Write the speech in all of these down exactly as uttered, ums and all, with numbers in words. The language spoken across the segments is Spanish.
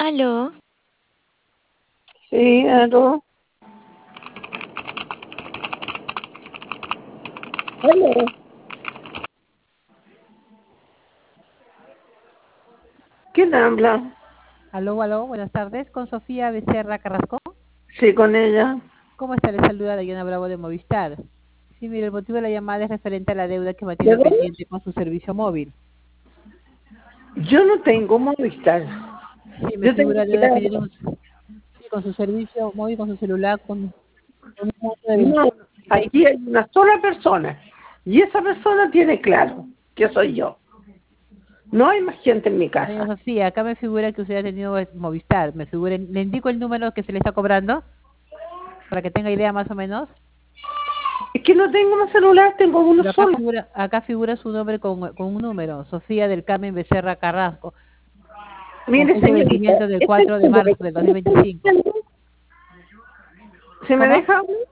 Aló. Sí, aló. Aló. ¿Quién habla? Aló, aló, buenas tardes, con Sofía Becerra Carrasco. Sí, con ella. ¿Cómo está? Le saluda Diana Bravo de Movistar. Sí, mire, el motivo de la llamada es referente a la deuda que ¿De mantiene dónde? pendiente con su servicio móvil. Yo no tengo Movistar. Sí, me Yo tengo figura que deuda que dar- tiene un- sí, con su servicio móvil, con su celular, con, con un monto de No, veintiséis. aquí hay una sola persona. Y esa persona tiene claro que soy yo. No hay más gente en mi Doña casa. Sofía, acá me figura que usted ha tenido eh, Movistar. Me figura, le indico el número que se le está cobrando para que tenga idea más o menos. Es que no tengo más celular, tengo uno Pero acá solo. figura, acá figura su nombre con, con un número, Sofía del Carmen Becerra Carrasco, con Mire, fecha de señorita, vencimiento del este cuatro de número marzo que del usted me está dos mil veinticinco. diciendo, ¿se me ¿Cómo? deja hablar?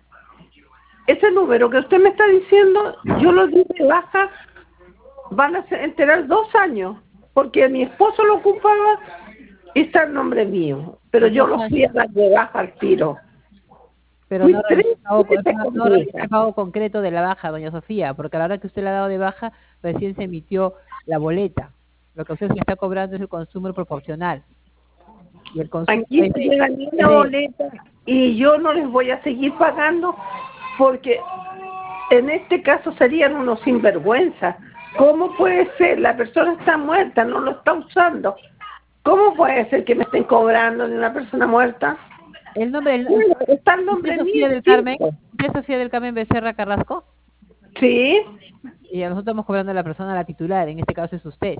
Ese número que usted me está diciendo, yo lo di de baja, van a se- enterar dos años, porque mi esposo lo ocupaba y está el nombre mío, pero yo Dos lo fui a años, dar de baja al tiro. pero Fui no tres realizó el pago, co- veces no, con no mi realizó hija. el pago concreto de la baja, doña Sofía, porque a la hora que usted la ha dado de baja, recién se emitió la boleta. Lo que usted se le está cobrando es el consumo proporcional. Y el consumo Aquí es no de, llega ni es una de, boleta y yo no les voy a seguir pagando porque en este caso serían unos sinvergüenza. ¿Cómo puede ser? La persona está muerta, no lo está usando. ¿Cómo puede ser que me estén cobrando de una persona muerta? el nombre, el- Bueno, está el ¿usted es nombre mío Sofía del Carmen? escrito. ¿Usted es Sofía del Carmen Becerra Carrasco? Sí, Y a nosotros estamos cobrando a la persona, la titular, en este caso es usted.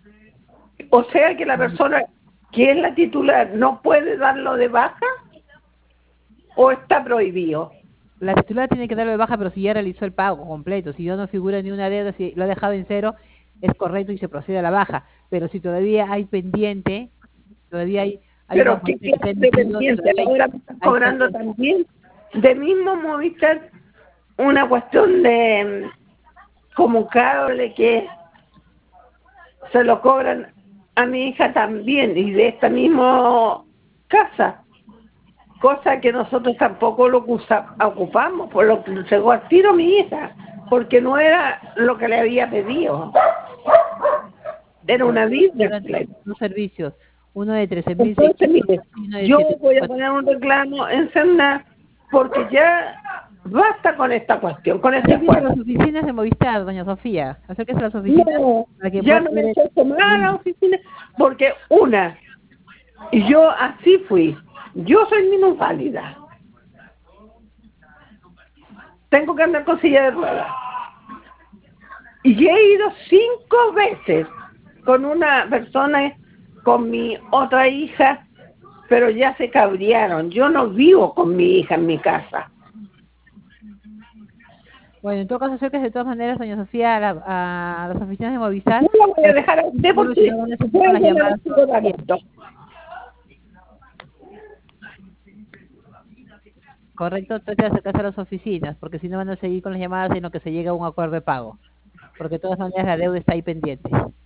o sea que la persona que es la titular no puede darlo de baja o está prohibido. La titular tiene que darlo de baja, pero si ya realizó el pago completo, si ya no figura ni una deuda, si lo ha dejado en cero, es correcto y se procede a la baja. Pero si todavía hay pendiente, todavía hay, hay una Pero ¿qué boleta que se ha clase de emitido, si pendiente? todavía hay, Ahora me están hay cobrando pendiente. también de mismo Movistar una cuestión de mm, como cable que se lo cobran a mi hija también y de esta misma casa, cosa que nosotros tampoco lo usa- ocupamos, por lo que llegó al tiro mi hija, porque no era lo que le había pedido, era Ya, una pero Biblia. eran dos, dos servicios, uno de trece mil Entonces, seiscientos mire, y uno de yo siete mil voy a poner cuatrocientos. un reclamo en Cernar porque ya basta con esta cuestión, con este Acérquese a juego. las oficinas de Movistar, doña Sofía. Acérquese a las oficinas No, para que ya pueda no me ver el... acerco más a la el- oficina porque una, y yo así fui, yo soy minusválida, tengo que andar con silla de ruedas. Y he ido cinco veces con una persona, con mi otra hija, pero ya se cabrearon. Yo no vivo con mi hija en mi casa. Bueno, en todo caso, acérquese de todas maneras, doña Sofía, a, la- a- a las oficinas de Movistar No la voy a para que dejar a se usted informe, si porque no van a seguir con las vuelvo a la llamadas todos recibo los días. pagando. Correcto, trate de acercarse a las oficinas, porque si no van a seguir con las llamadas en lo que se llega a un acuerdo de pago, porque de todas maneras la deuda está ahí pendiente.